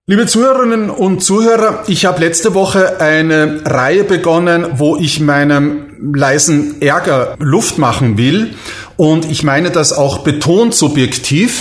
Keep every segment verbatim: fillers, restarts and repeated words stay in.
Liebe Zuhörerinnen und Zuhörer, ich habe letzte Woche eine Reihe begonnen, wo ich meinem leisen Ärger Luft machen will. Und ich meine das auch betont subjektiv.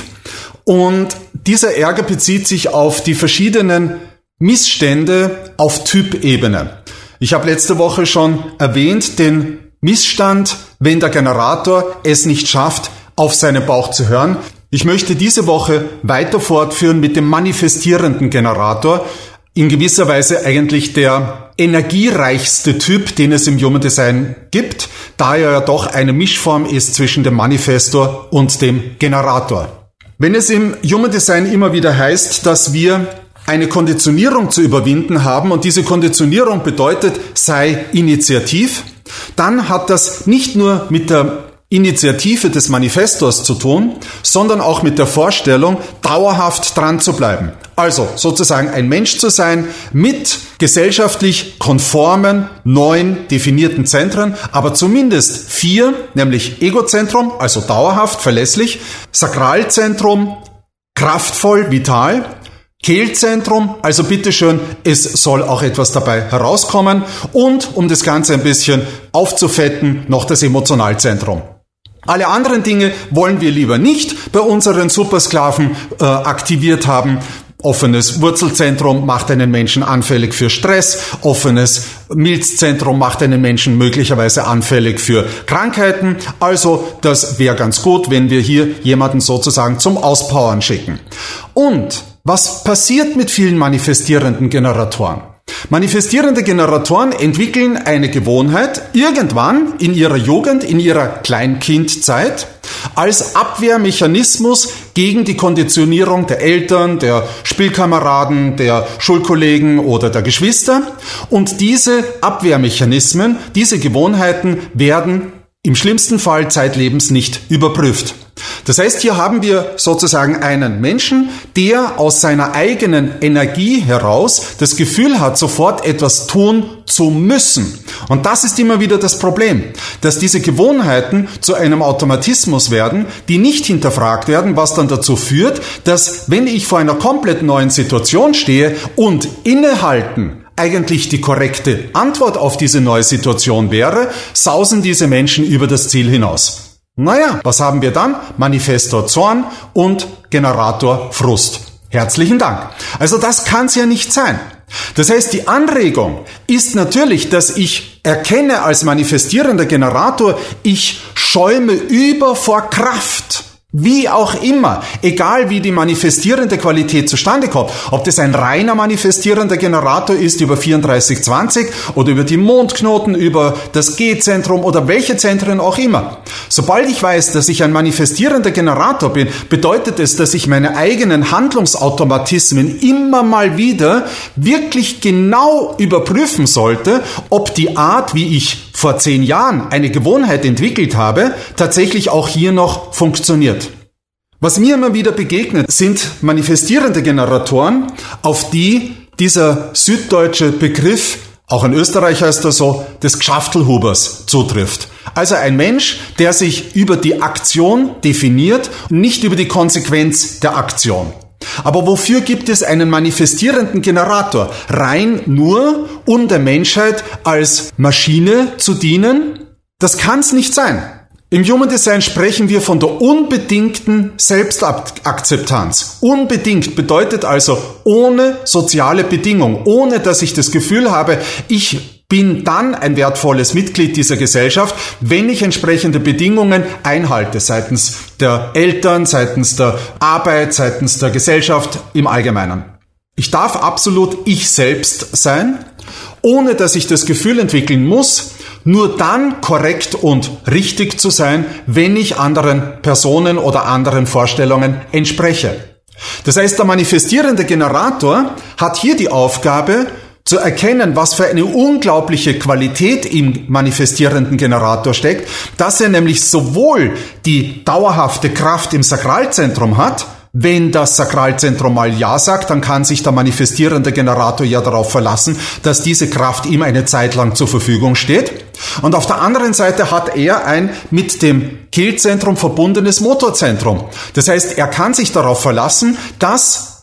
Und dieser Ärger bezieht sich auf die verschiedenen Missstände auf Typebene. Ich habe letzte Woche schon erwähnt, den Missstand, wenn der Generator es nicht schafft, auf seinen Bauch zu hören. Ich möchte diese Woche weiter fortführen mit dem manifestierenden Generator. In gewisser Weise eigentlich der energiereichste Typ, den es im Human Design gibt, da er ja doch eine Mischform ist zwischen dem Manifestor und dem Generator. Wenn es im Human Design immer wieder heißt, dass wir eine Konditionierung zu überwinden haben und diese Konditionierung bedeutet, sei initiativ, dann hat das nicht nur mit der Initiative des Manifestors zu tun, sondern auch mit der Vorstellung, dauerhaft dran zu bleiben. Also sozusagen ein Mensch zu sein mit gesellschaftlich konformen, neuen, definierten Zentren, aber zumindest vier, nämlich Egozentrum, also dauerhaft, verlässlich, Sakralzentrum, kraftvoll, vital, Kehlzentrum, also bitteschön, es soll auch etwas dabei herauskommen und, um das Ganze ein bisschen aufzufetten, noch das Emotionalzentrum. Alle anderen Dinge wollen wir lieber nicht bei unseren Supersklaven äh, aktiviert haben. Offenes Wurzelzentrum macht einen Menschen anfällig für Stress. Offenes Milzzentrum macht einen Menschen möglicherweise anfällig für Krankheiten. Also das wäre ganz gut, wenn wir hier jemanden sozusagen zum Auspowern schicken. Und was passiert mit vielen manifestierenden Generatoren? Manifestierende Generatoren entwickeln eine Gewohnheit irgendwann in ihrer Jugend, in ihrer Kleinkindzeit als Abwehrmechanismus gegen die Konditionierung der Eltern, der Spielkameraden, der Schulkollegen oder der Geschwister. Und diese Abwehrmechanismen, diese Gewohnheiten werden im schlimmsten Fall zeitlebens nicht überprüft. Das heißt, hier haben wir sozusagen einen Menschen, der aus seiner eigenen Energie heraus das Gefühl hat, sofort etwas tun zu müssen. Und das ist immer wieder das Problem, dass diese Gewohnheiten zu einem Automatismus werden, die nicht hinterfragt werden, was dann dazu führt, dass wenn ich vor einer komplett neuen Situation stehe und innehalten eigentlich die korrekte Antwort auf diese neue Situation wäre, sausen diese Menschen über das Ziel hinaus. Naja, was haben wir dann? Manifestor Zorn und Generator Frust. Herzlichen Dank. Also das kann es ja nicht sein. Das heißt, die Anregung ist natürlich, dass ich erkenne als manifestierender Generator, ich schäume über vor Kraft. Wie auch immer, egal wie die manifestierende Qualität zustande kommt, ob das ein reiner manifestierender Generator ist über vierunddreißig zwanzig oder über die Mondknoten, über das G-Zentrum oder welche Zentren auch immer. Sobald ich weiß, dass ich ein manifestierender Generator bin, bedeutet es, dass ich meine eigenen Handlungsautomatismen immer mal wieder wirklich genau überprüfen sollte, ob die Art, wie ich vor zehn Jahren eine Gewohnheit entwickelt habe, tatsächlich auch hier noch funktioniert. Was mir immer wieder begegnet, sind manifestierende Generatoren, auf die dieser süddeutsche Begriff, auch in Österreich heißt er so, des Gschaftelhubers zutrifft. Also ein Mensch, der sich über die Aktion definiert, nicht über die Konsequenz der Aktion. Aber wofür gibt es einen manifestierenden Generator? Rein nur, um der Menschheit als Maschine zu dienen? Das kann es nicht sein. Im Human Design sprechen wir von der unbedingten Selbstakzeptanz. Unbedingt bedeutet also ohne soziale Bedingung, ohne dass ich das Gefühl habe, ich bin dann ein wertvolles Mitglied dieser Gesellschaft, wenn ich entsprechende Bedingungen einhalte, seitens der Eltern, seitens der Arbeit, seitens der Gesellschaft im Allgemeinen. Ich darf absolut ich selbst sein, ohne dass ich das Gefühl entwickeln muss, nur dann korrekt und richtig zu sein, wenn ich anderen Personen oder anderen Vorstellungen entspreche. Das heißt, der manifestierende Generator hat hier die Aufgabe, zu erkennen, was für eine unglaubliche Qualität im manifestierenden Generator steckt, dass er nämlich sowohl die dauerhafte Kraft im Sakralzentrum hat, wenn das Sakralzentrum mal Ja sagt, dann kann sich der manifestierende Generator ja darauf verlassen, dass diese Kraft ihm eine Zeit lang zur Verfügung steht. Und auf der anderen Seite hat er ein mit dem Kehlzentrum verbundenes Motorzentrum. Das heißt, er kann sich darauf verlassen, dass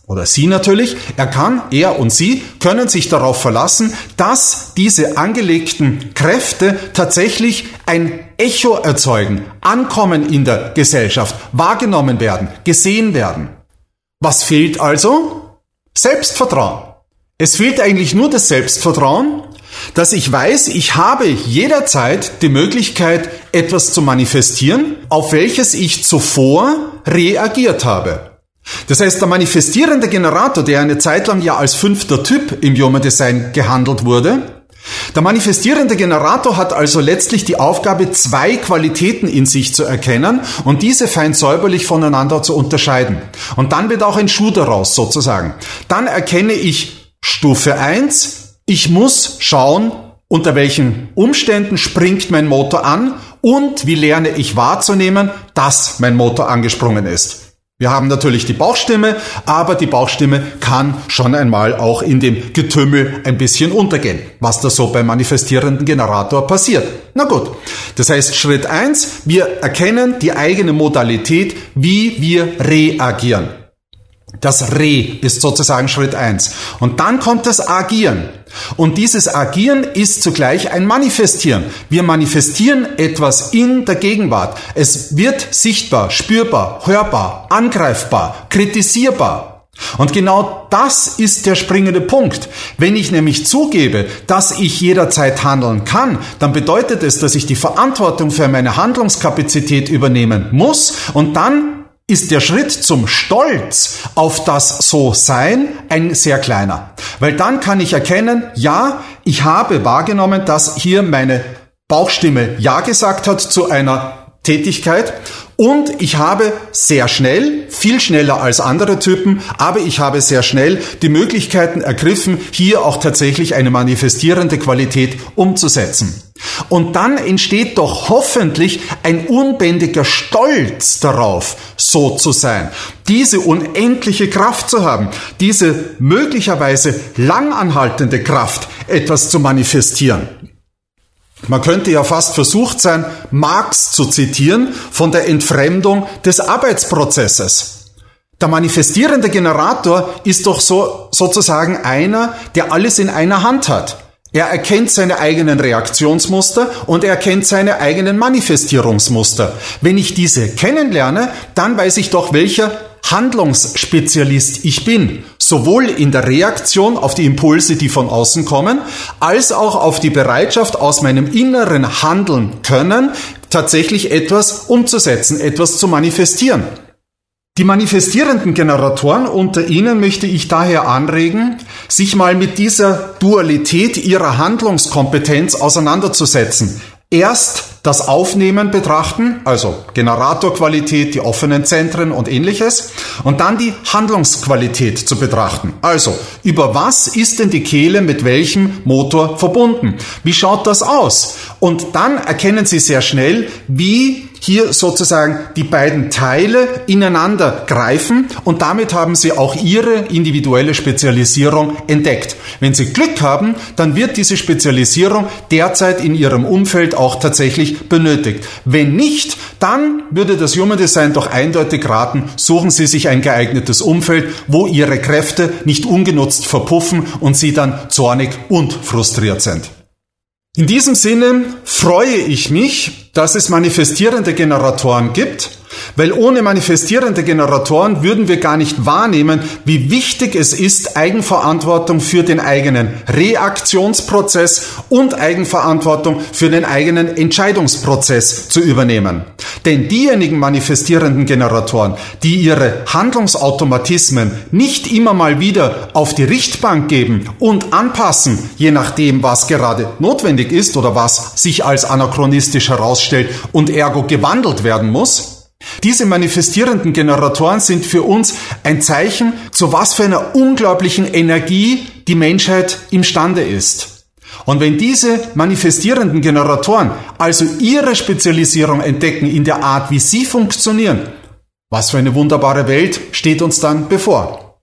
oder sie natürlich, er kann, er und sie können sich darauf verlassen, dass diese angelegten Kräfte tatsächlich ein Echo erzeugen, ankommen in der Gesellschaft, wahrgenommen werden, gesehen werden. Was fehlt also? Selbstvertrauen. Es fehlt eigentlich nur das Selbstvertrauen, dass ich weiß, ich habe jederzeit die Möglichkeit, etwas zu manifestieren, auf welches ich zuvor reagiert habe. Das heißt, der manifestierende Generator, der eine Zeit lang ja als fünfter Typ im Human Design gehandelt wurde, der manifestierende Generator hat also letztlich die Aufgabe, zwei Qualitäten in sich zu erkennen und diese fein säuberlich voneinander zu unterscheiden. Und dann wird auch ein Schuh daraus sozusagen. Dann erkenne ich Stufe eins, ich muss schauen, unter welchen Umständen springt mein Motor an und wie lerne ich wahrzunehmen, dass mein Motor angesprungen ist. Wir haben natürlich die Bauchstimme, aber die Bauchstimme kann schon einmal auch in dem Getümmel ein bisschen untergehen, was da so beim manifestierenden Generator passiert. Na gut, das heißt Schritt eins, wir erkennen die eigene Modalität, wie wir reagieren. Das Re ist sozusagen Schritt eins. Und dann kommt das Agieren. Und dieses Agieren ist zugleich ein Manifestieren. Wir manifestieren etwas in der Gegenwart. Es wird sichtbar, spürbar, hörbar, angreifbar, kritisierbar. Und genau das ist der springende Punkt. Wenn ich nämlich zugebe, dass ich jederzeit handeln kann, dann bedeutet es, dass ich die Verantwortung für meine Handlungskapazität übernehmen muss und dann ist der Schritt zum Stolz auf das So-Sein ein sehr kleiner. Weil dann kann ich erkennen, ja, ich habe wahrgenommen, dass hier meine Bauchstimme Ja gesagt hat zu einer Tätigkeit und ich habe sehr schnell, viel schneller als andere Typen, aber ich habe sehr schnell die Möglichkeiten ergriffen, hier auch tatsächlich eine manifestierende Qualität umzusetzen. Und dann entsteht doch hoffentlich ein unbändiger Stolz darauf, so zu sein, diese unendliche Kraft zu haben, diese möglicherweise langanhaltende Kraft, etwas zu manifestieren. Man könnte ja fast versucht sein, Marx zu zitieren von der Entfremdung des Arbeitsprozesses. Der manifestierende Generator ist doch so, sozusagen einer, der alles in einer Hand hat. Er erkennt seine eigenen Reaktionsmuster und er erkennt seine eigenen Manifestierungsmuster. Wenn ich diese kennenlerne, dann weiß ich doch, welcher Handlungsspezialist ich bin. Sowohl in der Reaktion auf die Impulse, die von außen kommen, als auch auf die Bereitschaft, aus meinem inneren Handeln können, tatsächlich etwas umzusetzen, etwas zu manifestieren. Die manifestierenden Generatoren unter Ihnen möchte ich daher anregen, sich mal mit dieser Dualität ihrer Handlungskompetenz auseinanderzusetzen. Erst das Aufnehmen betrachten, also Generatorqualität, die offenen Zentren und ähnliches, und dann die Handlungsqualität zu betrachten. Also, über was ist denn die Kehle mit welchem Motor verbunden? Wie schaut das aus? Und dann erkennen Sie sehr schnell, wie hier sozusagen die beiden Teile ineinander greifen und damit haben Sie auch Ihre individuelle Spezialisierung entdeckt. Wenn Sie Glück haben, dann wird diese Spezialisierung derzeit in Ihrem Umfeld auch tatsächlich benötigt. Wenn nicht, dann würde das Human Design doch eindeutig raten, suchen Sie sich ein geeignetes Umfeld, wo Ihre Kräfte nicht ungenutzt verpuffen und Sie dann zornig und frustriert sind. In diesem Sinne freue ich mich, dass es manifestierende Generatoren gibt, weil ohne manifestierende Generatoren würden wir gar nicht wahrnehmen, wie wichtig es ist, Eigenverantwortung für den eigenen Reaktionsprozess und Eigenverantwortung für den eigenen Entscheidungsprozess zu übernehmen. Denn diejenigen manifestierenden Generatoren, die ihre Handlungsautomatismen nicht immer mal wieder auf die Richtbank geben und anpassen, je nachdem, was gerade notwendig ist oder was sich als anachronistisch herausstellt und ergo gewandelt werden muss, diese manifestierenden Generatoren sind für uns ein Zeichen, zu was für einer unglaublichen Energie die Menschheit imstande ist. Und wenn diese manifestierenden Generatoren also ihre Spezialisierung entdecken in der Art, wie sie funktionieren, was für eine wunderbare Welt steht uns dann bevor.